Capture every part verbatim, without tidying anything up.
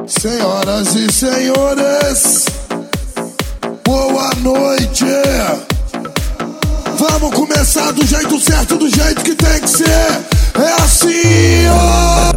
Senhoras e senhores, boa noite. Vamos começar do jeito certo, do jeito que tem que ser. É assim, ó.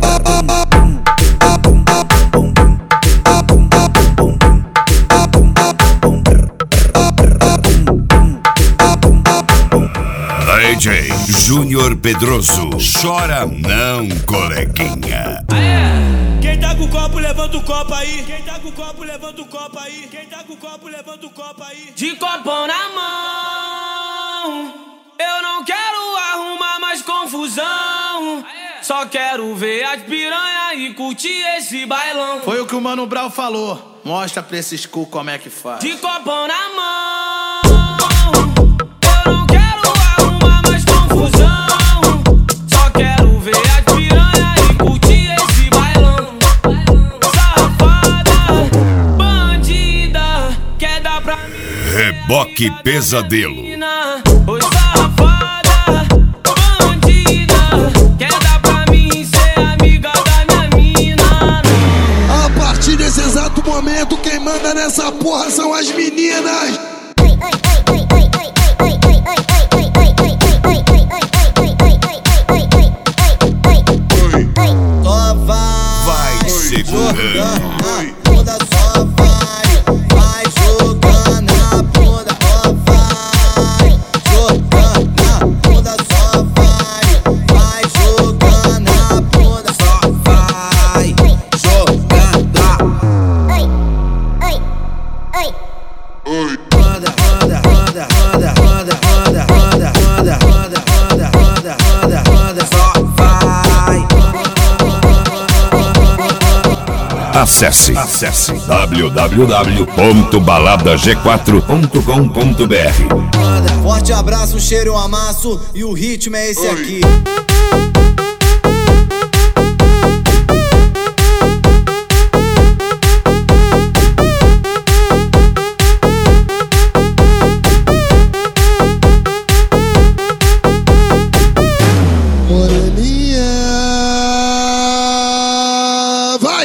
D J Júnior Pedroso, chora não, coleguinha. Quem tá com o copo, levanta o copo aí. Quem tá com o copo, levanta o copo aí. Quem tá com o copo, levanta o copo aí. De copão na mão, eu não quero arrumar mais confusão. Só quero ver as piranha e curtir esse bailão. Foi o que o Mano Brown falou. Mostra pra esses cu como é que faz. De copão na mão, eu não quero arrumar mais confusão. Só quero ver as piranha e curtir esse bailão. Safada, bandida, quer dar pra mim. Reboque Pesadelo. Oi, safada, bandida, quer dar pra mim ser amiga da minha mina. A partir desse exato momento, quem manda nessa porra são as meninas. Vai segurando. Toda só vai, vai jogando a bunda, ó vai, jogando a bunda, só vai, vai jogando a bunda, só vai, jogando a roda, roda, roda, roda, roda, roda, roda, roda, roda, roda, roda, roda, roda, só vai. Acesse, acesse w w w ponto balada g quatro ponto com ponto b r. Forte abraço, um cheiro, um amasso e o ritmo é esse aqui. Moreninha, vai!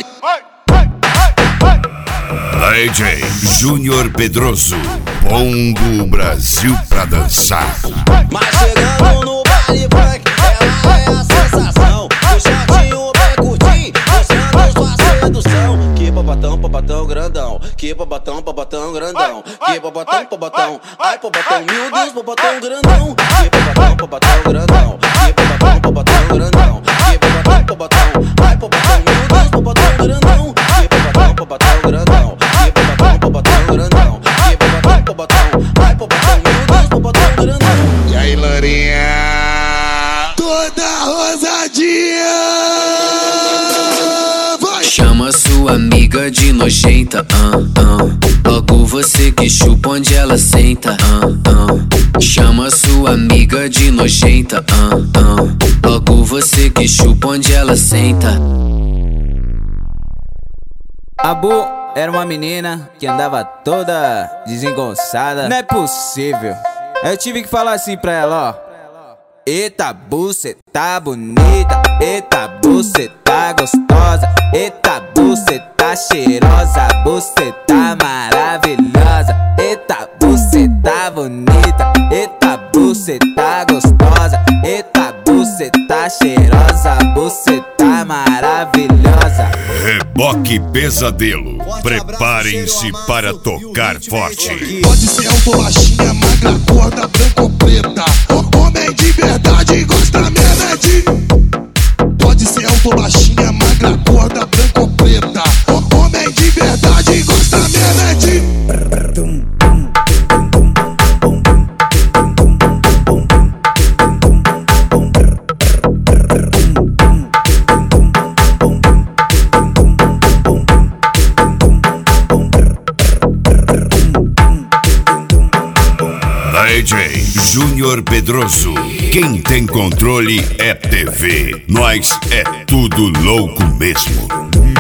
D J Júnior Pedroso, pondo o Brasil pra dançar. Mas chegando no baile funk, ela é a sensação. O shortinho bem curtinho, mostrando sua sedução. Que popatão, popatão grandão. Que popatão, popatão grandão. Que popatão, popatão. Ai, popatão, meu Deus, popatão grandão. Que popatão, popatão grandão. Que popatão, popatão grandão. Que popatão, popatão. Ai, popatão, meu Deus, popatão grandão. Que popatão, popatão grandão. Que popatão, popatão grandão. Que popatão, popatão. Ai, popatão, meu Deus, popatão grandão. E aí, Lourinha? Toda rosadinha, vai! Chama sua amiga de nojenta, ah, ah. Logo você que chupa onde ela senta, ah, ah. Chama sua amiga de nojenta, ah, ah. Logo você que chupa onde ela senta. A Bu era uma menina que andava toda desengonçada. Não é possível. Aí eu tive que falar assim pra ela, ó. Eita, Bu, cê tá bonita. Eita, Bu, cê tá gostosa. Eita, Bu, cê tá cheirosa. Bu, cê tá maravilhosa. Eita, Bu, cê tá bonita. Eita, Bu, cê tá gostosa. Eita, Bu, cê tá cheirosa. Bu, cê tá maravilhosa. Reboque Pesadelo, preparem-se para tocar forte. Pode ser autobaixinha, magra, gorda, branca ou preta. Homem de verdade gosta mesmo é de. Pode ser autobaixinha, magra, gorda, branca ou preta. Homem de verdade gosta mesmo é de. D J Júnior Pedroso, quem tem controle é T V. Nós é tudo louco mesmo.